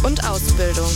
und Ausbildung.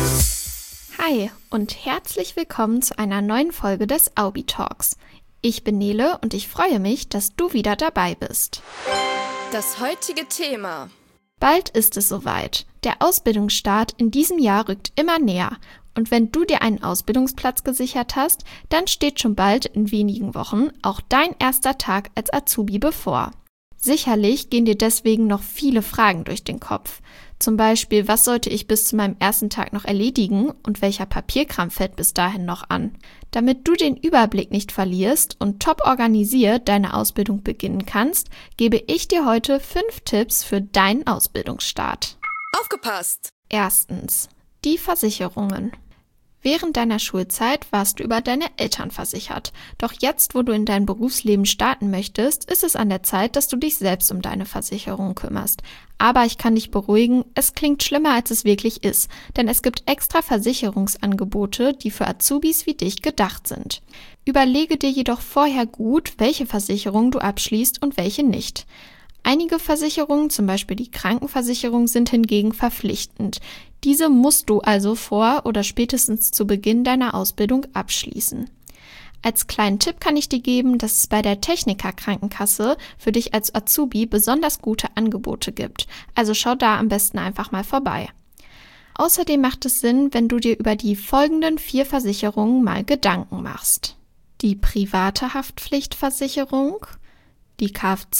Hi und herzlich willkommen zu einer neuen Folge des Aubi Talks. Ich bin Nele und ich freue mich, dass du wieder dabei bist. Das heutige Thema. Bald ist es soweit. Der Ausbildungsstart in diesem Jahr rückt immer näher. Und wenn du dir einen Ausbildungsplatz gesichert hast, dann steht schon bald in wenigen Wochen auch dein erster Tag als Azubi bevor. Sicherlich gehen dir deswegen noch viele Fragen durch den Kopf. Zum Beispiel, was sollte ich bis zu meinem ersten Tag noch erledigen und welcher Papierkram fällt bis dahin noch an? Damit du den Überblick nicht verlierst und top organisiert deine Ausbildung beginnen kannst, gebe ich dir heute 5 Tipps für deinen Ausbildungsstart. Aufgepasst! Erstens, die Versicherungen. Während deiner Schulzeit warst du über deine Eltern versichert. Doch jetzt, wo du in dein Berufsleben starten möchtest, ist es an der Zeit, dass du dich selbst um deine Versicherung kümmerst. Aber ich kann dich beruhigen, es klingt schlimmer, als es wirklich ist. Denn es gibt extra Versicherungsangebote, die für Azubis wie dich gedacht sind. Überlege dir jedoch vorher gut, welche Versicherung du abschließt und welche nicht. Einige Versicherungen, zum Beispiel die Krankenversicherung, sind hingegen verpflichtend. Diese musst du also vor oder spätestens zu Beginn deiner Ausbildung abschließen. Als kleinen Tipp kann ich dir geben, dass es bei der Techniker-Krankenkasse für dich als Azubi besonders gute Angebote gibt. Also schau da am besten einfach mal vorbei. Außerdem macht es Sinn, wenn du dir über die folgenden 4 Versicherungen mal Gedanken machst. Die private Haftpflichtversicherung, die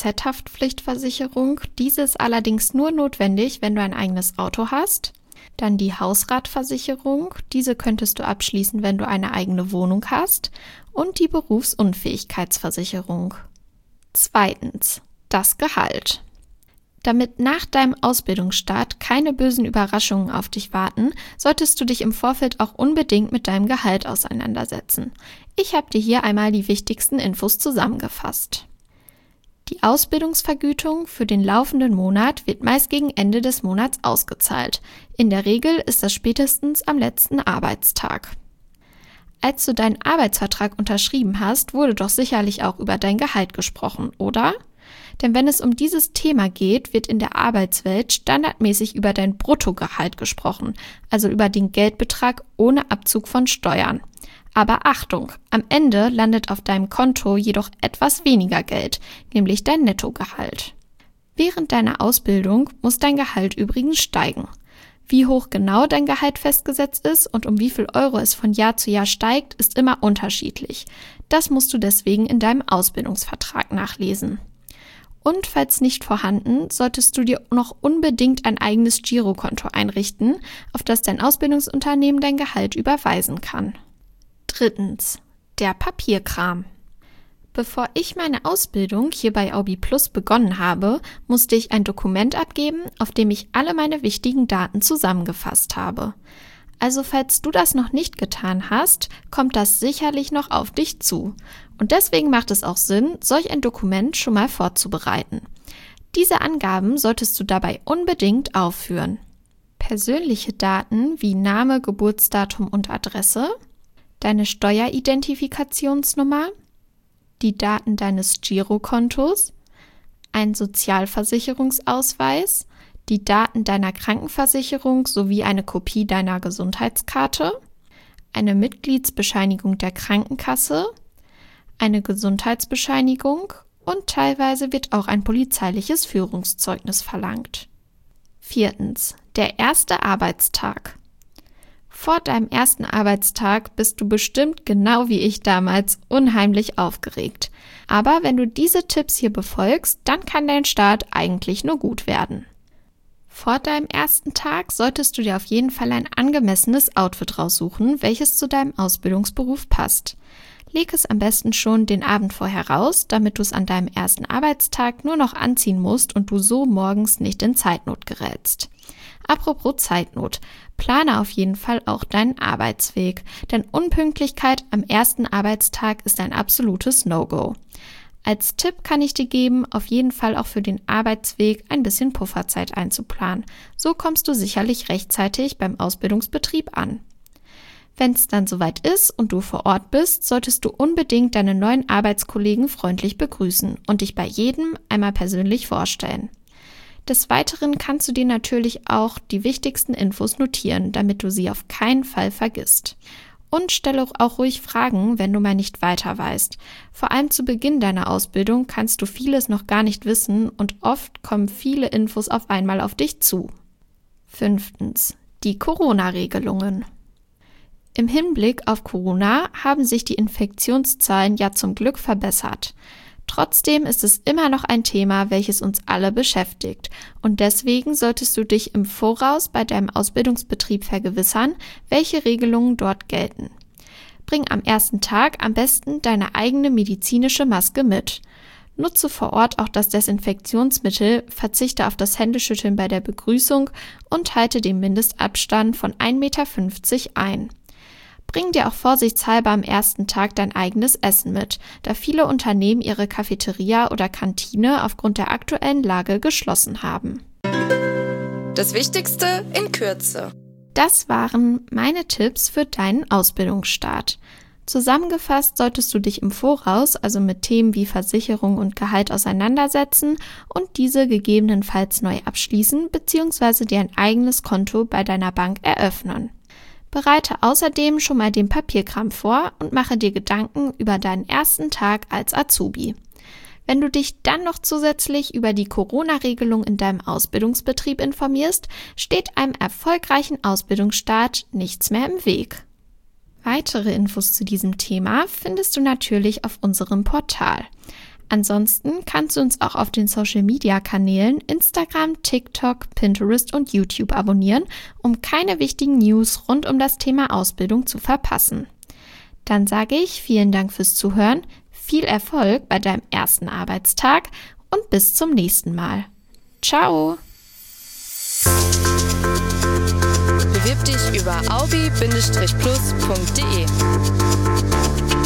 Kfz-Haftpflichtversicherung, diese ist allerdings nur notwendig, wenn du ein eigenes Auto hast. Dann die Hausratversicherung, diese könntest du abschließen, wenn du eine eigene Wohnung hast. Und die Berufsunfähigkeitsversicherung. Zweitens, das Gehalt. Damit nach deinem Ausbildungsstart keine bösen Überraschungen auf dich warten, solltest du dich im Vorfeld auch unbedingt mit deinem Gehalt auseinandersetzen. Ich habe dir hier einmal die wichtigsten Infos zusammengefasst. Die Ausbildungsvergütung für den laufenden Monat wird meist gegen Ende des Monats ausgezahlt. In der Regel ist das spätestens am letzten Arbeitstag. Als du deinen Arbeitsvertrag unterschrieben hast, wurde doch sicherlich auch über dein Gehalt gesprochen, oder? Denn wenn es um dieses Thema geht, wird in der Arbeitswelt standardmäßig über dein Bruttogehalt gesprochen, also über den Geldbetrag ohne Abzug von Steuern. Aber Achtung, am Ende landet auf deinem Konto jedoch etwas weniger Geld, nämlich dein Nettogehalt. Während deiner Ausbildung muss dein Gehalt übrigens steigen. Wie hoch genau dein Gehalt festgesetzt ist und um wie viel Euro es von Jahr zu Jahr steigt, ist immer unterschiedlich. Das musst du deswegen in deinem Ausbildungsvertrag nachlesen. Und falls nicht vorhanden, solltest du dir noch unbedingt ein eigenes Girokonto einrichten, auf das dein Ausbildungsunternehmen dein Gehalt überweisen kann. Drittens, der Papierkram. Bevor ich meine Ausbildung hier bei Aubi Plus begonnen habe, musste ich ein Dokument abgeben, auf dem ich alle meine wichtigen Daten zusammengefasst habe. Also falls du das noch nicht getan hast, kommt das sicherlich noch auf dich zu. Und deswegen macht es auch Sinn, solch ein Dokument schon mal vorzubereiten. Diese Angaben solltest du dabei unbedingt aufführen. Persönliche Daten wie Name, Geburtsdatum und Adresse, deine Steueridentifikationsnummer, die Daten deines Girokontos, ein Sozialversicherungsausweis, die Daten deiner Krankenversicherung sowie eine Kopie deiner Gesundheitskarte, eine Mitgliedsbescheinigung der Krankenkasse, eine Gesundheitsbescheinigung und teilweise wird auch ein polizeiliches Führungszeugnis verlangt. Viertens, der erste Arbeitstag. Vor deinem ersten Arbeitstag bist du bestimmt genau wie ich damals unheimlich aufgeregt. Aber wenn du diese Tipps hier befolgst, dann kann dein Start eigentlich nur gut werden. Vor deinem ersten Tag solltest du dir auf jeden Fall ein angemessenes Outfit raussuchen, welches zu deinem Ausbildungsberuf passt. Leg es am besten schon den Abend vorher raus, damit du es an deinem ersten Arbeitstag nur noch anziehen musst und du so morgens nicht in Zeitnot gerätst. Apropos Zeitnot, plane auf jeden Fall auch deinen Arbeitsweg, denn Unpünktlichkeit am ersten Arbeitstag ist ein absolutes No-Go. Als Tipp kann ich dir geben, auf jeden Fall auch für den Arbeitsweg ein bisschen Pufferzeit einzuplanen. So kommst du sicherlich rechtzeitig beim Ausbildungsbetrieb an. Wenn es dann soweit ist und du vor Ort bist, solltest du unbedingt deine neuen Arbeitskollegen freundlich begrüßen und dich bei jedem einmal persönlich vorstellen. Des Weiteren kannst du dir natürlich auch die wichtigsten Infos notieren, damit du sie auf keinen Fall vergisst. Und stelle auch ruhig Fragen, wenn du mal nicht weiter weißt. Vor allem zu Beginn deiner Ausbildung kannst du vieles noch gar nicht wissen und oft kommen viele Infos auf einmal auf dich zu. 5. Die Corona-Regelungen. Im Hinblick auf Corona haben sich die Infektionszahlen ja zum Glück verbessert. Trotzdem ist es immer noch ein Thema, welches uns alle beschäftigt. Und deswegen solltest du dich im Voraus bei deinem Ausbildungsbetrieb vergewissern, welche Regelungen dort gelten. Bring am ersten Tag am besten deine eigene medizinische Maske mit. Nutze vor Ort auch das Desinfektionsmittel, verzichte auf das Händeschütteln bei der Begrüßung und halte den Mindestabstand von 1,50 Meter ein. Bring dir auch vorsichtshalber am ersten Tag dein eigenes Essen mit, da viele Unternehmen ihre Cafeteria oder Kantine aufgrund der aktuellen Lage geschlossen haben. Das Wichtigste in Kürze. Das waren meine Tipps für deinen Ausbildungsstart. Zusammengefasst solltest du dich im Voraus also mit Themen wie Versicherung und Gehalt auseinandersetzen und diese gegebenenfalls neu abschließen bzw. dir ein eigenes Konto bei deiner Bank eröffnen. Bereite außerdem schon mal den Papierkram vor und mache dir Gedanken über deinen ersten Tag als Azubi. Wenn du dich dann noch zusätzlich über die Corona-Regelung in deinem Ausbildungsbetrieb informierst, steht einem erfolgreichen Ausbildungsstart nichts mehr im Weg. Weitere Infos zu diesem Thema findest du natürlich auf unserem Portal. Ansonsten kannst du uns auch auf den Social-Media-Kanälen Instagram, TikTok, Pinterest und YouTube abonnieren, um keine wichtigen News rund um das Thema Ausbildung zu verpassen. Dann sage ich vielen Dank fürs Zuhören, viel Erfolg bei deinem ersten Arbeitstag und bis zum nächsten Mal. Ciao! Bewirb dich über aubi-plus.de.